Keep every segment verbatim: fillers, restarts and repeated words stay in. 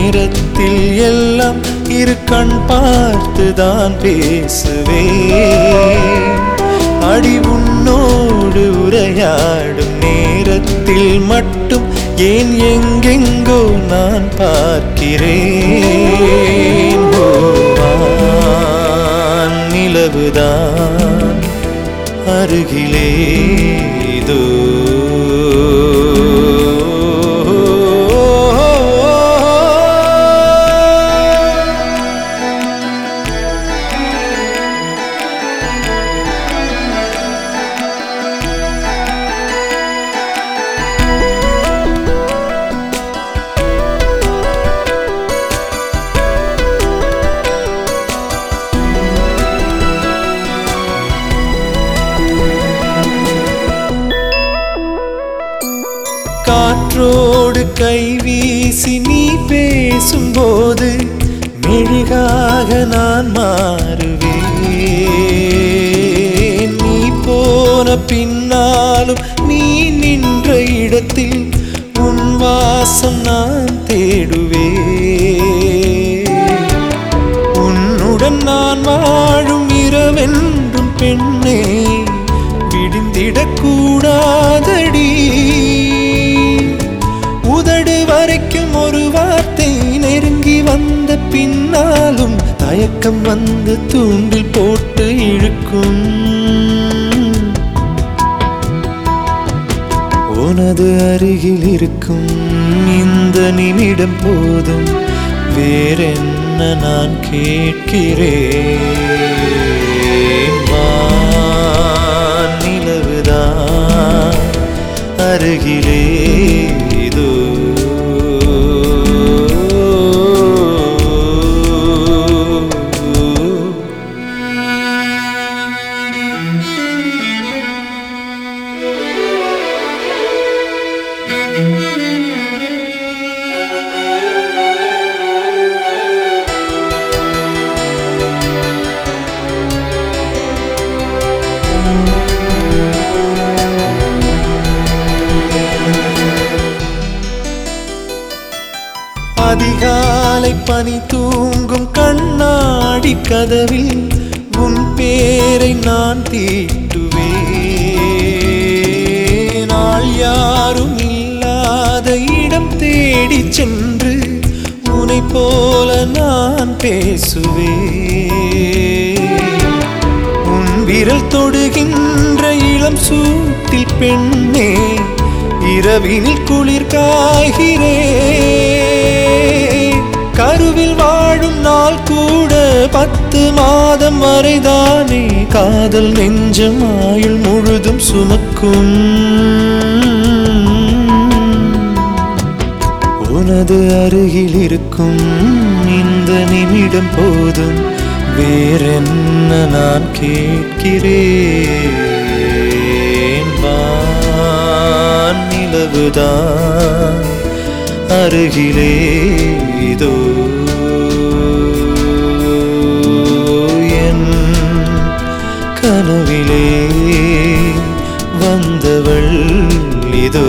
நேரத்தில் எல்லாம் இரு கண் பார்த்துதான் பேசுவேன். அடி உன்னோடு உரையாடும் நேரத்தில் மட்டும் ஏன் எங்கெங்கோ நான் பார்க்கிறேன். ஓவான் நிலவுதான் அருகிலே இதோ. காற்றோடு கைவீசி நீ பேசும்போது மெழுகாக நான் மாறுவேன். நீ போன பின்னாலும் நீ நின்ற இடத்தில் உன் வாசம் நான் தேடுவேன். உன்னுடன் நான் வாழும் இரவென்றும் பெண்ணே விடுந்திடக்கூடாதடி. உதடு வரைக்கும் ஒரு வார்த்தை நெருங்கி வந்த பின்னாலும் தயக்கம் வந்து தூண்டில் போட்டு இழுக்கும். உனது அருகில் இருக்கும் இந்த நிமிடம் போதும், வேறென்ன நான் கேட்கிறேன். வான் நிலவுதான் அருகிலே இதோ. அதிகாலை பனி தூங்கும் கண்ணாடி கதவில் உன் பேரை நான் தீட்டுவேன். நாள் யாரும் இல்லாத இடம் தேடி சென்று உன்னை போல நான் பேசுவேன். உன் விரல் தொடுகின்ற இளம் சூட்டில் பெண்ணே இரவினில் குளிர் காய்கிறேன். கருவில் வாழும் நாள் கூட பத்து மாதம் வரைதானே காதல் நெஞ்சம் ஆயுள் முழுதும் சுமக்கும். உனது அருகில் இருக்கும் இந்த நிமிடம் போதும், வேறென்ன நான் கேட்கிறேன். வான் நிலவுதான் அருகிலே இதோ. என் கனவிலே வந்தவள் இதோ.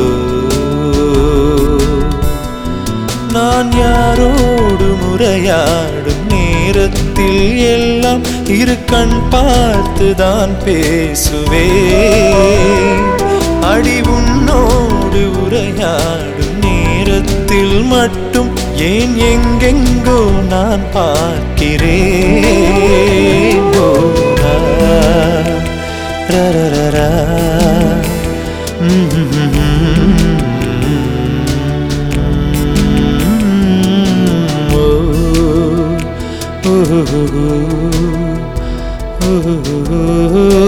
நான் யாரோடு முறையாடும் நேரத்தில் எல்லாம் இரு கண் பார்த்துதான் பேசுவேன். அடி உன்னோடு உரையாடும் நேரத்தில் மட்டும் ஏன் எங்கெங்கோ நான் பார்க்கிறேன். ஓ ரரரரா oh, oh, oh, oh, oh, oh.